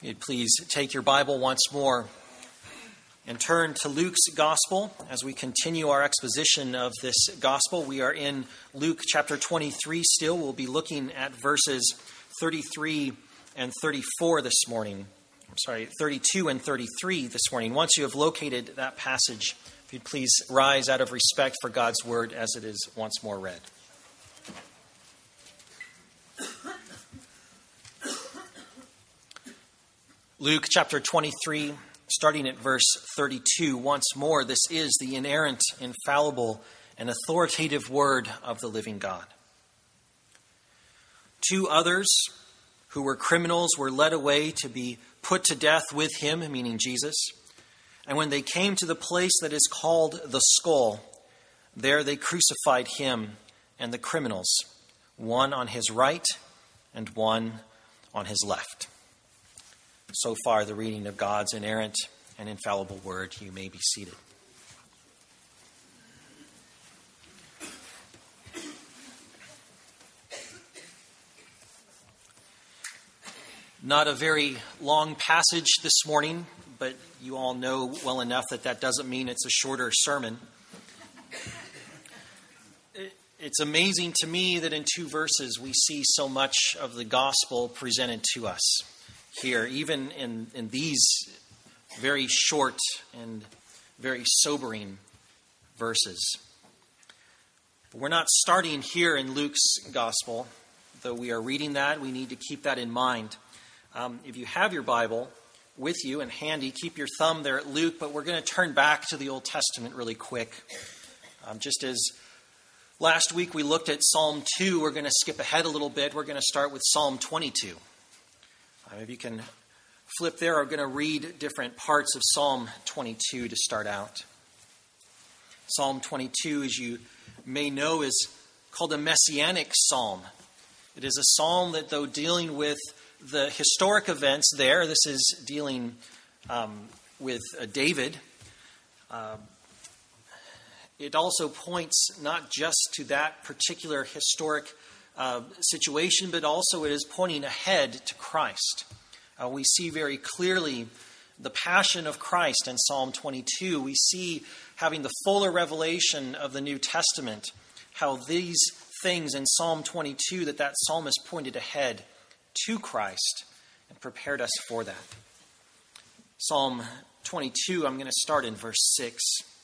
You'd please take your Bible once more and turn to Luke's Gospel as we continue our exposition of this Gospel. We are in Luke chapter 23 still. We'll be looking at verses 33 and 34 this morning. 32 and 33 this morning. Once you have located that passage, if you'd please rise out of respect for God's Word as it is once more read. Luke chapter 23, starting at verse 32. Once more, this is the inerrant, infallible, and authoritative word of the living God. Two others who were criminals were led away to be put to death with him, meaning Jesus. And when they came to the place that is called the Skull, there they crucified him and the criminals, one on his right and one on his left. So far, the reading of God's inerrant and infallible word. You may be seated. Not a very long passage this morning, but you all know well enough that doesn't mean it's a shorter sermon. It's amazing to me that in 2 verses we see so much of the gospel presented to us here, even in these very short and very sobering verses. But we're not starting here in Luke's gospel, though we are reading that. We need to keep that in mind. If you have your Bible with you and handy, keep your thumb there at Luke, but we're going to turn back to the Old Testament really quick. Just as last week we looked at Psalm 2, we're going to skip ahead a little bit. We're going to start with Psalm 22. If you can flip there, I'm going to read different parts of Psalm 22 to start out. Psalm 22, as you may know, is called a messianic psalm. It is a psalm that, though dealing with the historic events there, this is dealing with David. It also points not just to that particular historic situation, but also it is pointing ahead to Christ. We see very clearly the passion of Christ in Psalm 22. We see, having the fuller revelation of the New Testament, how these things in Psalm 22, that psalmist pointed ahead to Christ and prepared us for that. Psalm 22, I'm going to start in verse 6.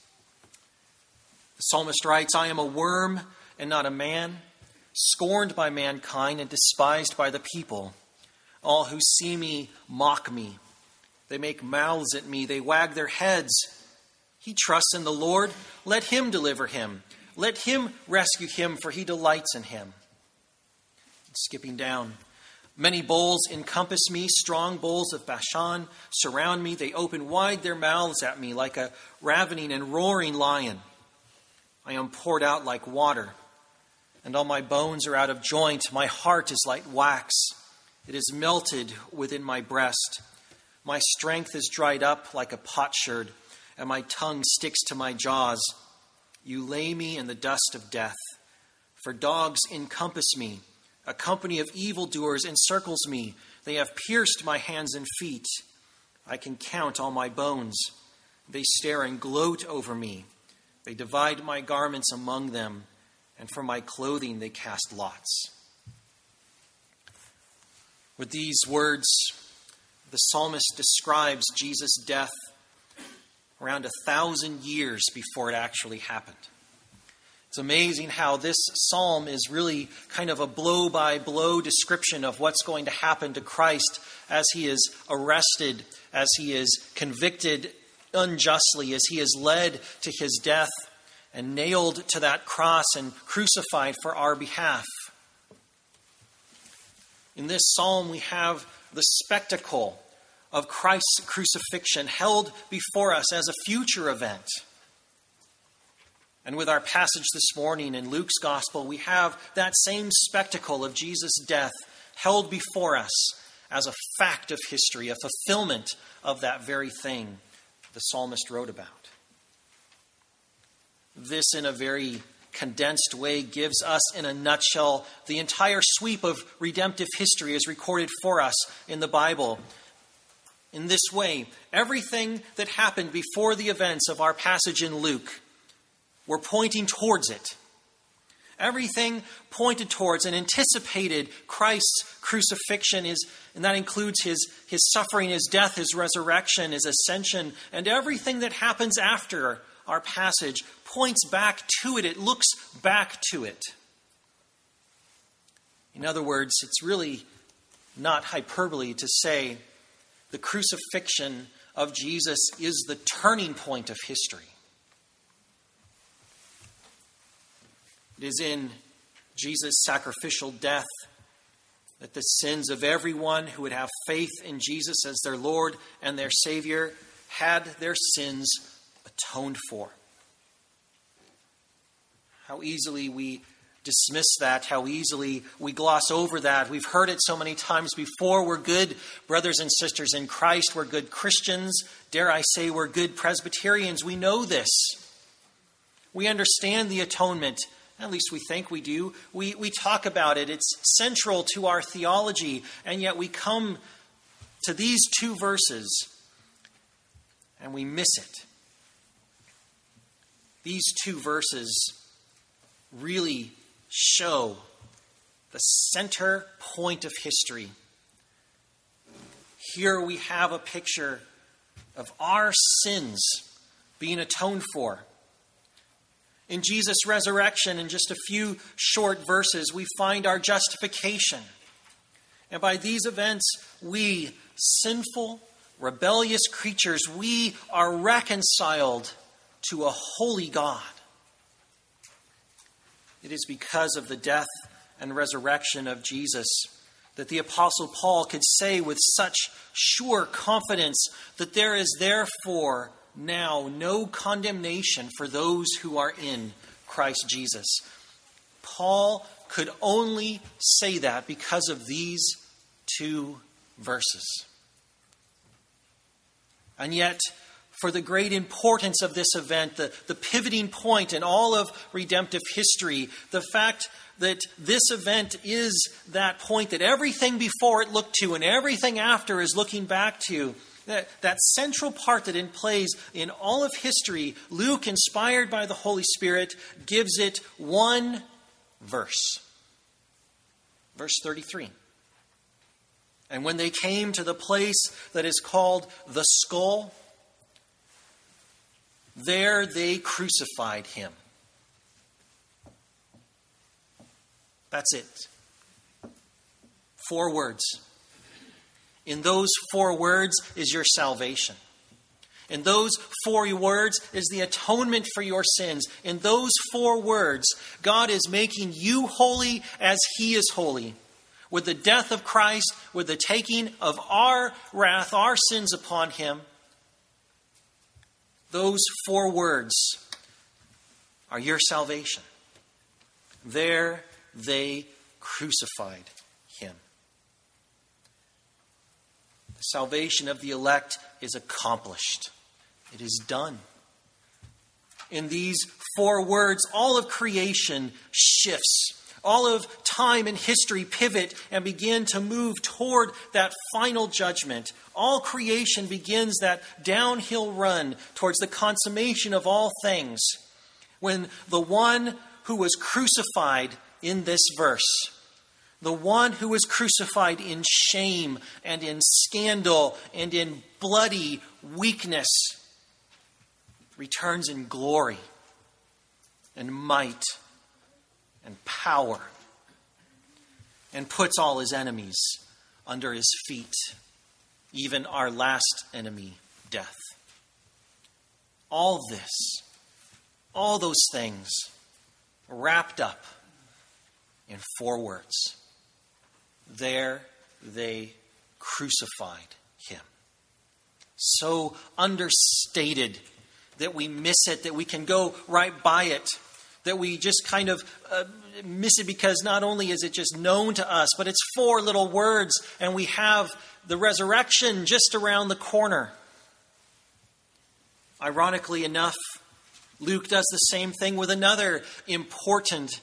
The psalmist writes, "I am a worm and not a man, scorned by mankind and despised by the people. All who see me mock me. They make mouths at me. They wag their heads. He trusts in the Lord. Let him deliver him. Let him rescue him, for he delights in him." Skipping down. "Many bulls encompass me. Strong bulls of Bashan surround me. They open wide their mouths at me like a ravening and roaring lion. I am poured out like water, and all my bones are out of joint. My heart is like wax. It is melted within my breast. My strength is dried up like a potsherd, and my tongue sticks to my jaws. You lay me in the dust of death. For dogs encompass me. A company of evildoers encircles me. They have pierced my hands and feet. I can count all my bones. They stare and gloat over me. They divide my garments among them, and for my clothing they cast lots." With these words, the psalmist describes Jesus' death around 1,000 years before it actually happened. It's amazing how this psalm is really kind of a blow-by-blow description of what's going to happen to Christ as he is arrested, as he is convicted unjustly, as he is led to his death and nailed to that cross and crucified for our behalf. In this psalm, we have the spectacle of Christ's crucifixion held before us as a future event. And with our passage this morning in Luke's Gospel, we have that same spectacle of Jesus' death held before us as a fact of history, a fulfillment of that very thing the psalmist wrote about. This, in a very condensed way, gives us, in a nutshell, the entire sweep of redemptive history as recorded for us in the Bible. In this way, everything that happened before the events of our passage in Luke were pointing towards it. Everything pointed towards and anticipated Christ's crucifixion, and that includes his suffering, his death, his resurrection, his ascension, and everything that happens after our passage points back to it. It looks back to it. In other words, it's really not hyperbole to say the crucifixion of Jesus is the turning point of history. It is in Jesus' sacrificial death that the sins of everyone who would have faith in Jesus as their Lord and their Savior had their sins atoned for. How easily we dismiss that, how easily we gloss over that. We've heard it so many times before. We're good brothers and sisters in Christ. We're good Christians. Dare I say we're good Presbyterians. We know this. We understand the atonement. At least we think we do. We talk about it. It's central to our theology. And yet we come to these two verses and we miss it. These two verses really show the center point of history. Here we have a picture of our sins being atoned for. In Jesus' resurrection, in just a few short verses, we find our justification. And by these events, we, sinful, rebellious creatures, we are reconciled to a holy God. It is because of the death and resurrection of Jesus that the Apostle Paul could say with such sure confidence that there is therefore now no condemnation for those who are in Christ Jesus. Paul could only say that because of these two verses. And yet, for the great importance of this event, the pivoting point in all of redemptive history, the fact that this event is that point that everything before it looked to and everything after is looking back to, that central part that it plays in all of history, Luke, inspired by the Holy Spirit, gives it one verse. Verse 33. And when they came to the place that is called the skull, there they crucified him. That's it. 4 words. In those 4 words is your salvation. In those 4 words is the atonement for your sins. In those 4 words, God is making you holy as He is holy. With the death of Christ, with the taking of our wrath, our sins upon Him, those 4 words are your salvation. There they crucified Him. The salvation of the elect is accomplished. It is done. In these 4 words, all of creation shifts. All of time and history pivot and begin to move toward that final judgment. All creation begins that downhill run towards the consummation of all things, when the one who was crucified in this verse, the one who was crucified in shame and in scandal and in bloody weakness, returns in glory and might and power, and puts all his enemies under his feet, even our last enemy, death. All this, all those things, wrapped up in 4 words. There they crucified him. So understated that we miss it, that we can go right by it, that we just kind of miss it because not only is it just known to us, but it's 4 little words and we have the resurrection just around the corner. Ironically enough, Luke does the same thing with another important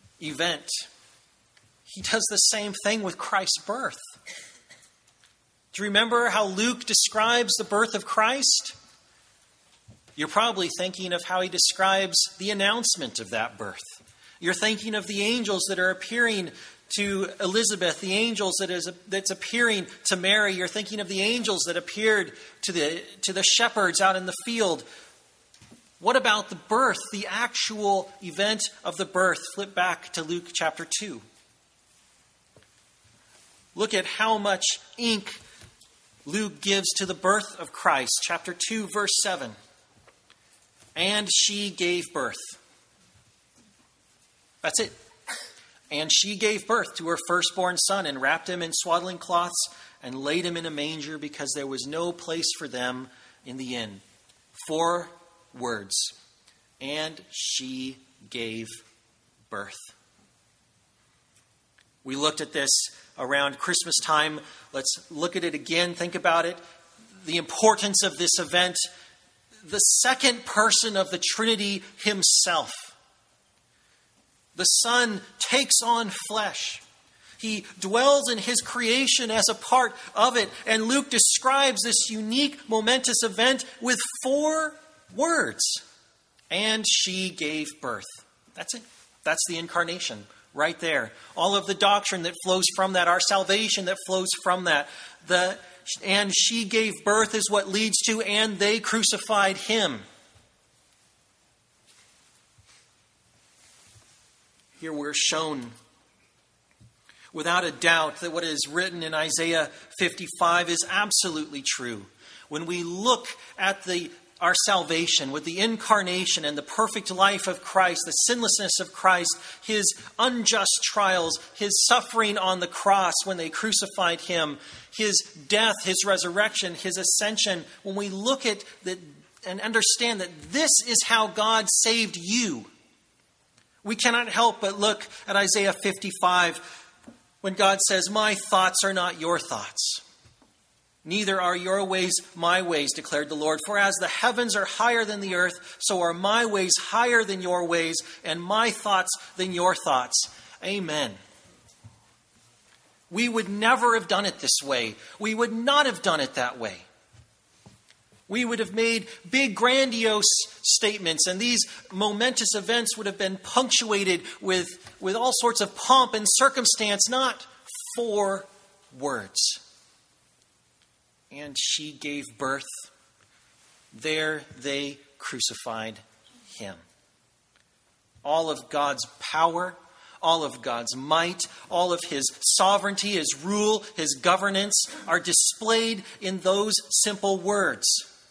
event. He does the same thing with Christ's birth. Do you remember how Luke describes the birth of Christ? You're probably thinking of how he describes the announcement of that birth. You're thinking of the angels that are appearing to Elizabeth, the angels that's appearing to Mary. You're thinking of the angels that appeared to the shepherds out in the field. What about the birth, the actual event of the birth? Flip back to Luke chapter 2. Look at how much ink Luke gives to the birth of Christ. Chapter 2, verse 7. And she gave birth. That's it. And she gave birth to her firstborn son and wrapped him in swaddling cloths and laid him in a manger because there was no place for them in the inn. 4 words. And she gave birth. We looked at this around Christmas time. Let's look at it again. Think about it. The importance of this event. The second person of the Trinity himself. The Son takes on flesh. He dwells in his creation as a part of it. And Luke describes this unique, momentous event with 4 words. And she gave birth. That's it. That's the incarnation right there. All of the doctrine that flows from that, our salvation that flows from that. And she gave birth is what leads to, and they crucified him. Here we're shown without a doubt that what is written in Isaiah 55 is absolutely true. When we look at our salvation with the incarnation and the perfect life of Christ, the sinlessness of Christ, his unjust trials, his suffering on the cross when they crucified him, his death, his resurrection, his ascension, when we look at that and understand that this is how God saved you, we cannot help but look at Isaiah 55 when God says, "My thoughts are not your thoughts. Neither are your ways my ways, declared the Lord. For as the heavens are higher than the earth, so are my ways higher than your ways, and my thoughts than your thoughts." Amen. We would never have done it this way. We would not have done it that way. We would have made big, grandiose statements, and these momentous events would have been punctuated with all sorts of pomp and circumstance, not 4 words. And she gave birth. There they crucified him. All of God's power, all of God's might, all of his sovereignty, his rule, his governance are displayed in those simple words.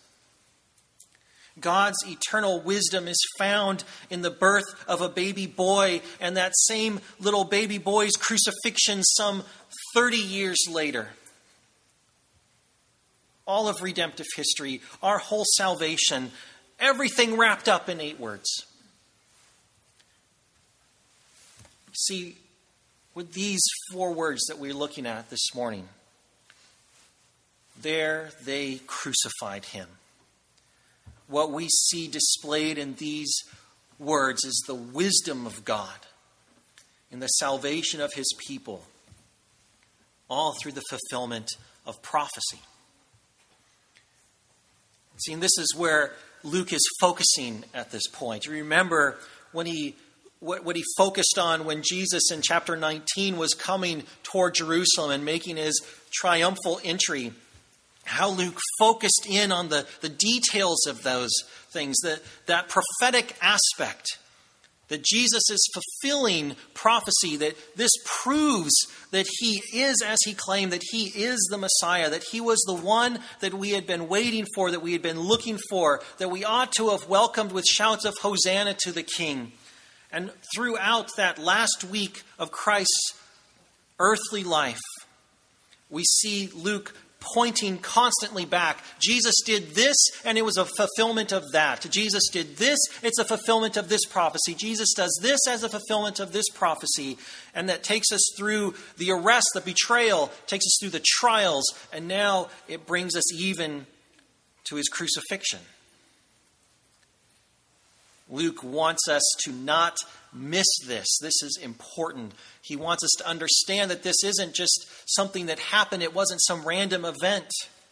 God's eternal wisdom is found in the birth of a baby boy and that same little baby boy's crucifixion some 30 years later. All of redemptive history, our whole salvation, everything wrapped up in 8 words. See, with these 4 words that we're looking at this morning, there they crucified him. What we see displayed in these words is the wisdom of God in the salvation of his people, all through the fulfillment of prophecy. See, and this is where Luke is focusing at this point. You remember when what he focused on when Jesus in chapter 19 was coming toward Jerusalem and making his triumphal entry. How Luke focused in on the details of those things, that prophetic aspect, that Jesus is fulfilling prophecy, that this proves that he is, as he claimed, that he is the Messiah, that he was the one that we had been waiting for, that we had been looking for, that we ought to have welcomed with shouts of Hosanna to the King. And throughout that last week of Christ's earthly life, we see Luke pointing constantly back. Jesus did this, and it was a fulfillment of that. Jesus did this, it's a fulfillment of this prophecy. Jesus does this as a fulfillment of this prophecy. And that takes us through the arrest, the betrayal, takes us through the trials, and now it brings us even to his crucifixion. Luke wants us to not miss this. This is important. He wants us to understand that this isn't just something that happened. It wasn't some random event.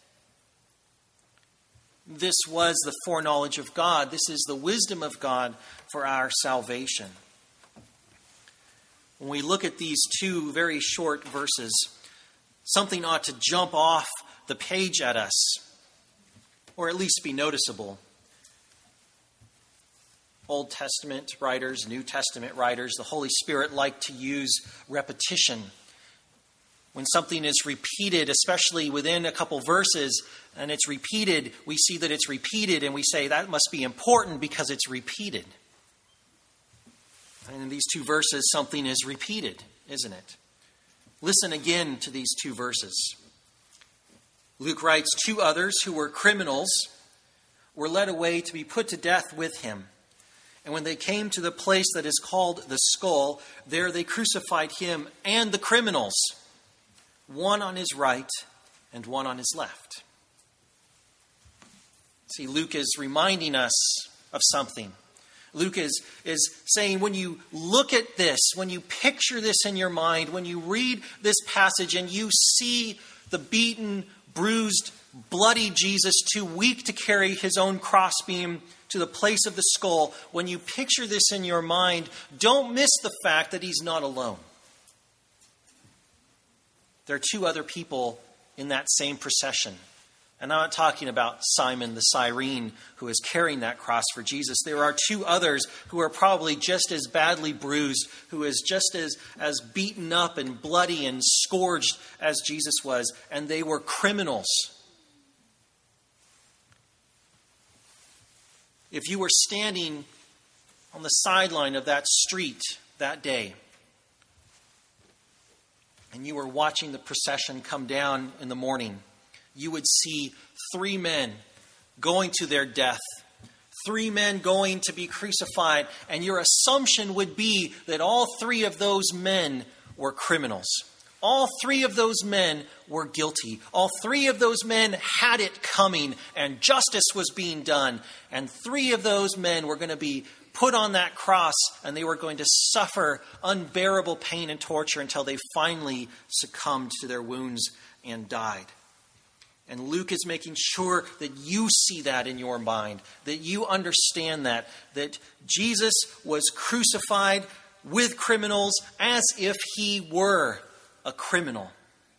This was the foreknowledge of God. This is the wisdom of God for our salvation. When we look at these two very short verses, something ought to jump off the page at us, or at least be noticeable. Old Testament writers, New Testament writers, the Holy Spirit like to use repetition. When something is repeated, especially within a couple verses, and it's repeated, we see that it's repeated, and we say that must be important because it's repeated. And in these two verses, something is repeated, isn't it? Listen again to these two verses. Luke writes, 2 others who were criminals were led away to be put to death with him. And when they came to the place that is called the Skull, there they crucified him and the criminals, one on his right and one on his left. See, Luke is reminding us of something. Luke is saying, when you look at this, when you picture this in your mind, when you read this passage and you see the beaten, bruised, bloody Jesus, too weak to carry his own crossbeam to the place of the skull, when you picture this in your mind, don't miss the fact that he's not alone. There are 2 other people in that same procession. And I'm not talking about Simon the Cyrene, who is carrying that cross for Jesus. There are 2 others who are probably just as badly bruised, who is just as beaten up and bloody and scourged as Jesus was. And they were criminals. If you were standing on the sideline of that street that day, and you were watching the procession come down in the morning, you would see 3 men going to their death, 3 men going to be crucified, and your assumption would be that all 3 of those men were criminals. All 3 of those men were guilty. All 3 of those men had it coming, and justice was being done. And 3 of those men were going to be put on that cross, and they were going to suffer unbearable pain and torture until they finally succumbed to their wounds and died. And Luke is making sure that you see that in your mind, that you understand that Jesus was crucified with criminals as if he were a criminal.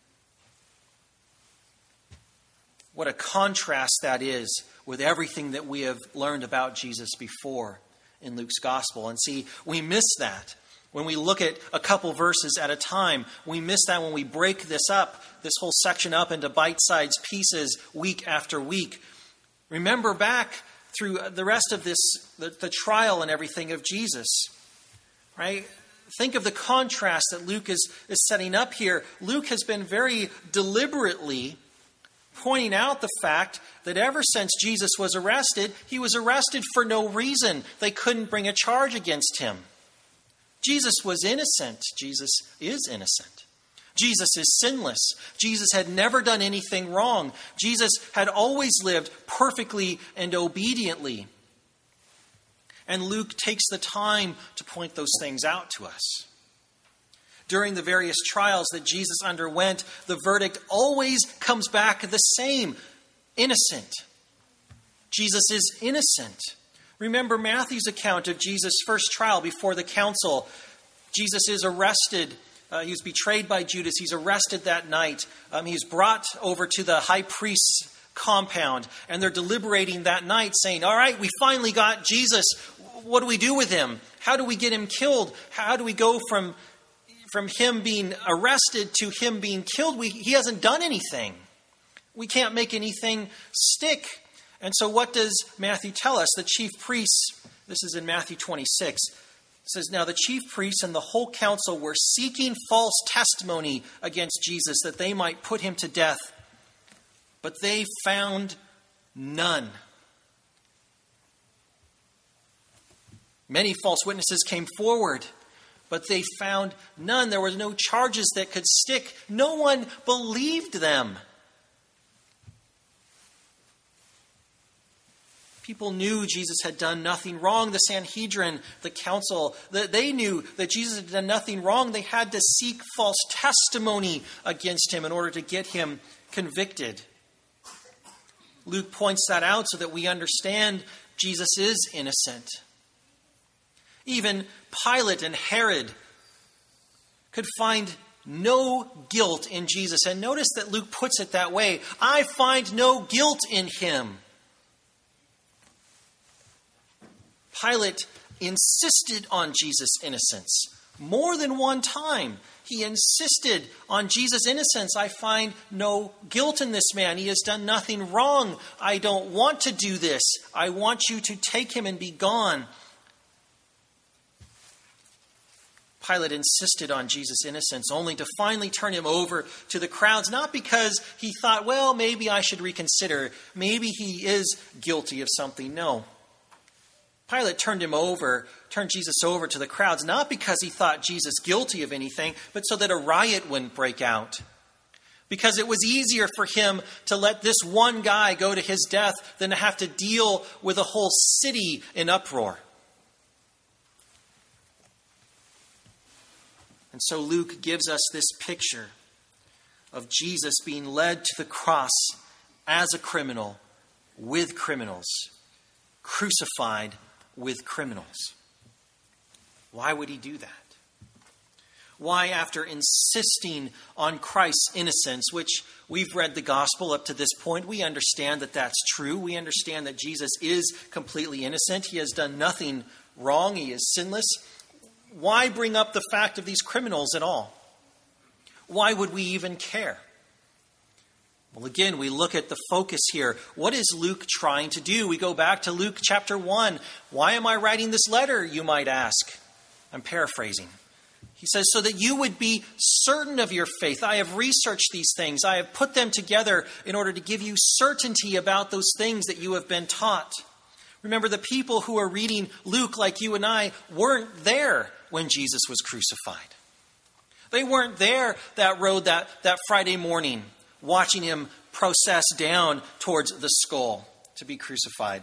What a contrast that is with everything that we have learned about Jesus before in Luke's gospel. And see, we miss that when we look at a couple verses at a time. We miss that when we break this whole section up into bite-sized pieces week after week. Remember back through the rest of this, the trial and everything of Jesus, right? Think of the contrast that Luke is setting up here. Luke has been very deliberately pointing out the fact that ever since Jesus was arrested, he was arrested for no reason. They couldn't bring a charge against him. Jesus was innocent. Jesus is innocent. Jesus is sinless. Jesus had never done anything wrong. Jesus had always lived perfectly and obediently. And Luke takes the time to point those things out to us. During the various trials that Jesus underwent, the verdict always comes back the same: innocent. Jesus is innocent. Remember Matthew's account of Jesus' first trial before the council. Jesus is arrested. He was betrayed by Judas. He's arrested that night. He's brought over to the high priest's compound, and they're deliberating that night, saying, all right, we finally got Jesus. What do we do with him? How do we get him killed? How do we go from him being arrested to him being killed? He hasn't done anything. We can't make anything stick. And so what does Matthew tell us? The chief priests, this is in Matthew 26, says, now the chief priests and the whole council were seeking false testimony against Jesus that they might put him to death. But they found none. Many false witnesses came forward, but they found none. There were no charges that could stick. No one believed them. People knew Jesus had done nothing wrong. The Sanhedrin, the council, they knew that Jesus had done nothing wrong. They had to seek false testimony against him in order to get him convicted. Luke points that out so that we understand Jesus is innocent. Even Pilate and Herod could find no guilt in Jesus. And notice that Luke puts it that way. I find no guilt in him. Pilate insisted on Jesus' innocence more than one time. He insisted on Jesus' innocence. I find no guilt in this man. He has done nothing wrong. I don't want to do this. I want you to take him and be gone. Pilate insisted on Jesus' innocence, only to finally turn him over to the crowds, not because he thought, well, maybe I should reconsider. Maybe he is guilty of something. No. Pilate turned Jesus over to the crowds, not because he thought Jesus guilty of anything, but so that a riot wouldn't break out. Because it was easier for him to let this one guy go to his death than to have to deal with a whole city in uproar. And so Luke gives us this picture of Jesus being led to the cross as a criminal with criminals, crucified with criminals. Why would he do that? Why, after insisting on Christ's innocence, which we've read the gospel up to this point, we understand that that's true. We understand that Jesus is completely innocent. He has done nothing wrong. He is sinless. Why bring up the fact of these criminals at all? Why would we even care? Well, again, we look at the focus here. What is Luke trying to do? We go back to Luke chapter 1. Why am I writing this letter, you might ask? I'm paraphrasing. He says, so that you would be certain of your faith. I have researched these things. I have put them together in order to give you certainty about those things that you have been taught. Remember, the people who are reading Luke, like you and I, weren't there when Jesus was crucified. They weren't there that road that Friday morning, watching him process down towards the skull to be crucified.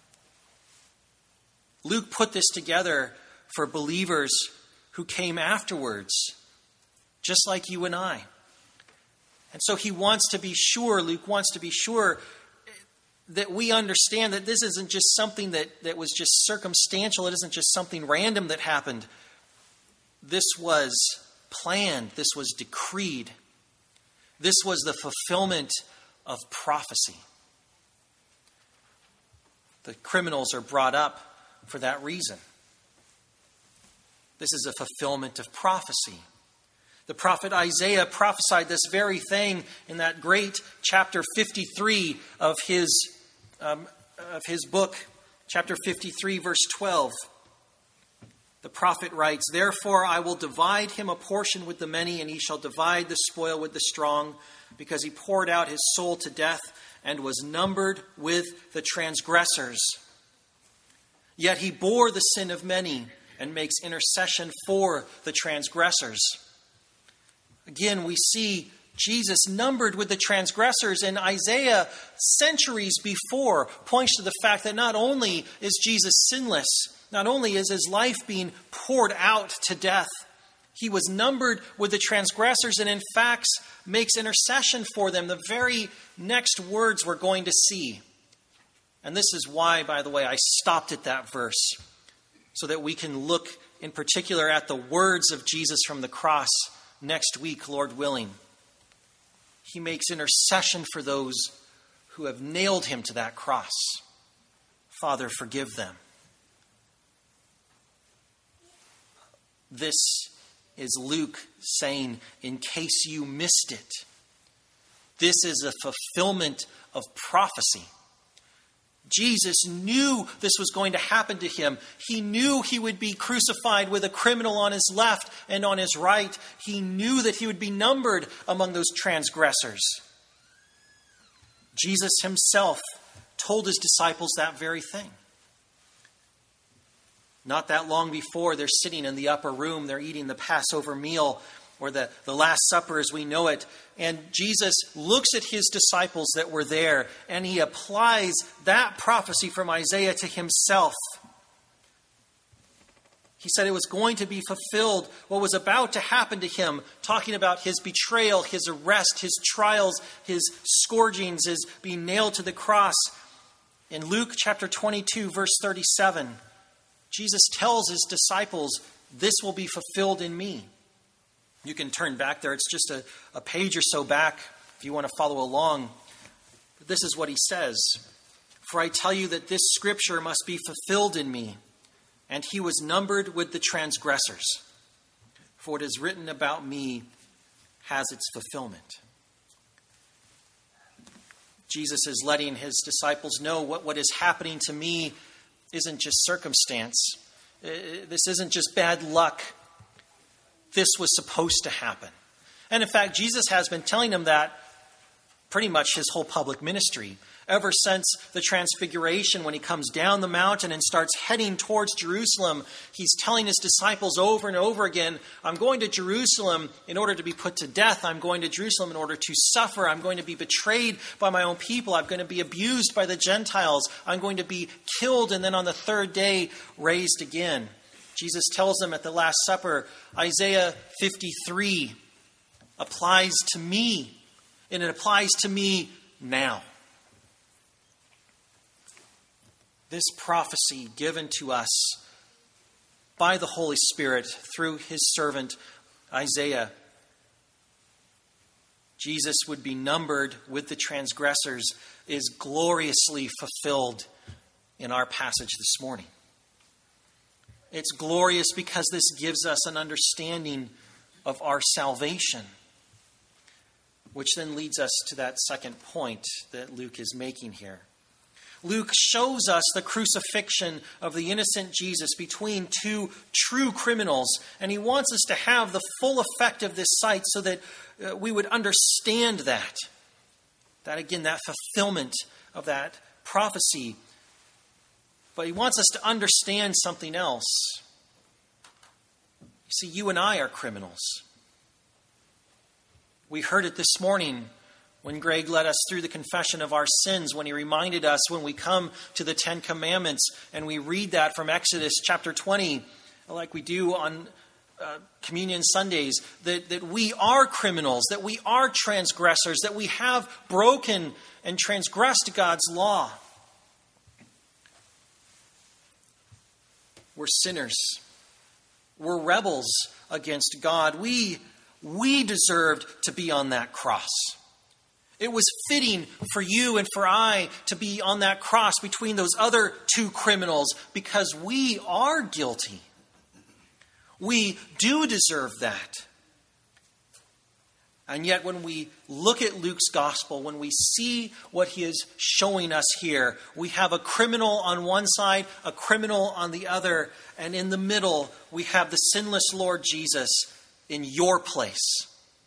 Luke put this together for believers who came afterwards, just like you and I. And so he wants to be sure, Luke wants to be sure that we understand that this isn't just something that was just circumstantial. It isn't just something random that happened. This was planned. This was decreed. This was the fulfillment of prophecy. The criminals are brought up for that reason. This is a fulfillment of prophecy. The prophet Isaiah prophesied this very thing in that great chapter 53 of his book, chapter 53, verse 12. The prophet writes, therefore I will divide him a portion with the many, and he shall divide the spoil with the strong, because he poured out his soul to death and was numbered with the transgressors. Yet he bore the sin of many and makes intercession for the transgressors. Again, we see Jesus numbered with the transgressors, and Isaiah, centuries before, points to the fact that not only is Jesus sinless, not only is his life being poured out to death, he was numbered with the transgressors and in fact makes intercession for them. The very next words we're going to see. And this is why, by the way, I stopped at that verse, so that we can look in particular at the words of Jesus from the cross next week, Lord willing. He makes intercession for those who have nailed him to that cross. Father, forgive them. This is Luke saying, in case you missed it, this is a fulfillment of prophecy. Jesus knew this was going to happen to him. He knew he would be crucified with a criminal on his left and on his right. He knew that he would be numbered among those transgressors. Jesus himself told his disciples that very thing. Not that long before, they're sitting in the upper room, they're eating the Passover meal, or the Last Supper as we know it. And Jesus looks at his disciples that were there, and he applies that prophecy from Isaiah to himself. He said it was going to be fulfilled, what was about to happen to him, talking about his betrayal, his arrest, his trials, his scourgings, his being nailed to the cross. In Luke chapter 22, verse 37, Jesus tells his disciples, "This will be fulfilled in me." You can turn back there. It's just a page or so back if you want to follow along. But this is what he says. "For I tell you that this scripture must be fulfilled in me. And he was numbered with the transgressors. For what is written about me has its fulfillment." Jesus is letting his disciples know what is happening to me isn't just circumstance. This isn't just bad luck. This was supposed to happen. And in fact, Jesus has been telling them that pretty much his whole public ministry. Ever since the Transfiguration, when he comes down the mountain and starts heading towards Jerusalem, he's telling his disciples over and over again, "I'm going to Jerusalem in order to be put to death. I'm going to Jerusalem in order to suffer. I'm going to be betrayed by my own people. I'm going to be abused by the Gentiles. I'm going to be killed and then on the third day raised again." Jesus tells them at the Last Supper, Isaiah 53 applies to me, and it applies to me now. This prophecy given to us by the Holy Spirit through his servant Isaiah, Jesus would be numbered with the transgressors, is gloriously fulfilled in our passage this morning. It's glorious because this gives us an understanding of our salvation, which then leads us to that second point that Luke is making here. Luke shows us the crucifixion of the innocent Jesus between two true criminals, and he wants us to have the full effect of this sight so that we would understand that again, that fulfillment of that prophecy. But he wants us to understand something else. You see, you and I are criminals. We heard it this morning when Greg led us through the confession of our sins, when he reminded us when we come to the Ten Commandments and we read that from Exodus chapter 20, like we do on Communion Sundays, that we are criminals, that we are transgressors, that we have broken and transgressed God's law. We're sinners. We're rebels against God. We deserved to be on that cross. It was fitting for you and for I to be on that cross between those other two criminals because we are guilty. We do deserve that. And yet when we look at Luke's gospel, when we see what he is showing us here, we have a criminal on one side, a criminal on the other, and in the middle we have the sinless Lord Jesus in your place.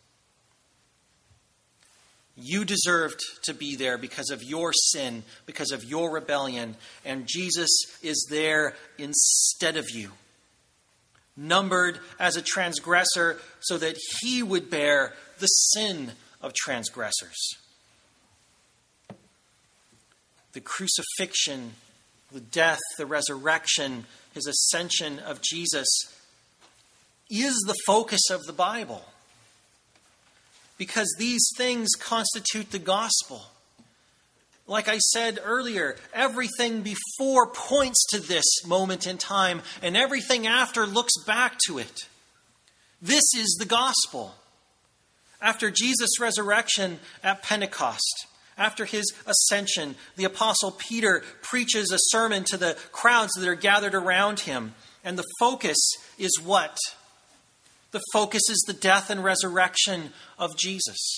You deserved to be there because of your sin, because of your rebellion, and Jesus is there instead of you, numbered as a transgressor so that he would bear the sin of transgressors. The crucifixion, the death, the resurrection, his ascension of Jesus is the focus of the Bible. Because these things constitute the gospel. Like I said earlier, everything before points to this moment in time, and everything after looks back to it. This is the gospel. After Jesus' resurrection at Pentecost, after his ascension, the Apostle Peter preaches a sermon to the crowds that are gathered around him. And the focus is what? The focus is the death and resurrection of Jesus.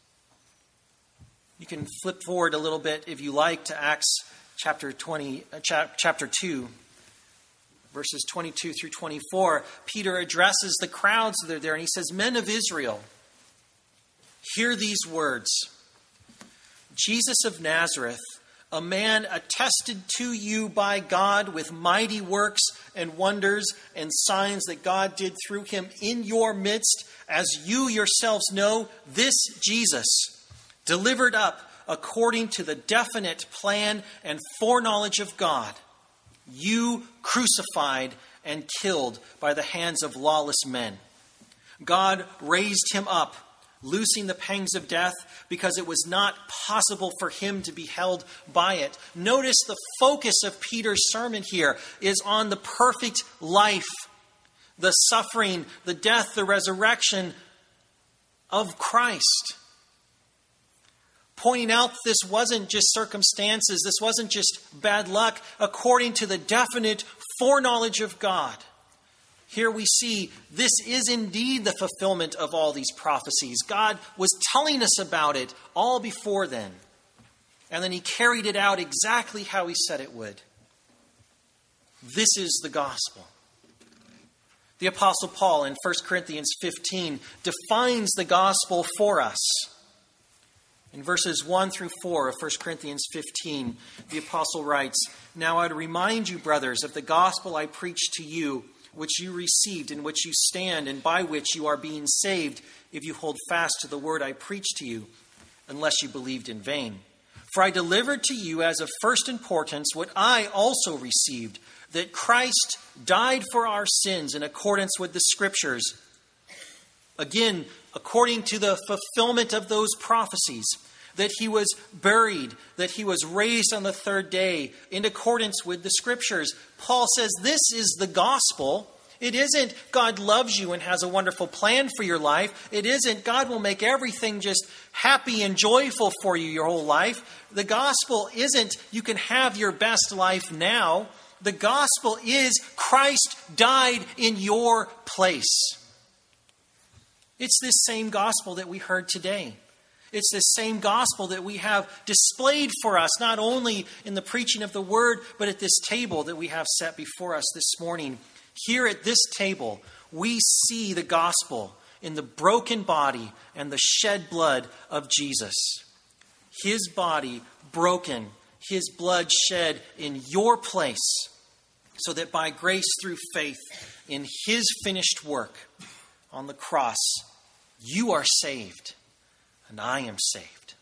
You can flip forward a little bit, if you like, to Acts chapter 2, verses 22 through 24. Peter addresses the crowds that are there, and he says, "Men of Israel, hear these words. Jesus of Nazareth, a man attested to you by God with mighty works and wonders and signs that God did through him in your midst, as you yourselves know, this Jesus, delivered up according to the definite plan and foreknowledge of God, you crucified and killed by the hands of lawless men. God raised him up, loosing the pangs of death, because it was not possible for him to be held by it. Notice the focus of Peter's sermon here is on the perfect life, the suffering, the death, the resurrection of Christ. Pointing out this wasn't just circumstances, this wasn't just bad luck, according to the definite foreknowledge of God. Here we see this is indeed the fulfillment of all these prophecies. God was telling us about it all before then. And then he carried it out exactly how he said it would. This is the gospel. The Apostle Paul in 1 Corinthians 15 defines the gospel for us. In verses 1 through 4 of 1 Corinthians 15, the apostle writes, "Now I remind you, brothers, of the gospel I preached to you, which you received, in which you stand, and by which you are being saved, if you hold fast to the word I preached to you, unless you believed in vain. For I delivered to you as of first importance what I also received, that Christ died for our sins in accordance with the Scriptures." Again, according to the fulfillment of those prophecies, that he was buried, that he was raised on the third day in accordance with the Scriptures. Paul says this is the gospel. It isn't God loves you and has a wonderful plan for your life. It isn't God will make everything just happy and joyful for you your whole life. The gospel isn't you can have your best life now. The gospel is Christ died in your place. It's this same gospel that we heard today. It's the same gospel that we have displayed for us, not only in the preaching of the word, but at this table that we have set before us this morning. Here at this table, we see the gospel in the broken body and the shed blood of Jesus. His body broken, his blood shed in your place, so that by grace through faith in his finished work on the cross, you are saved. And I am saved.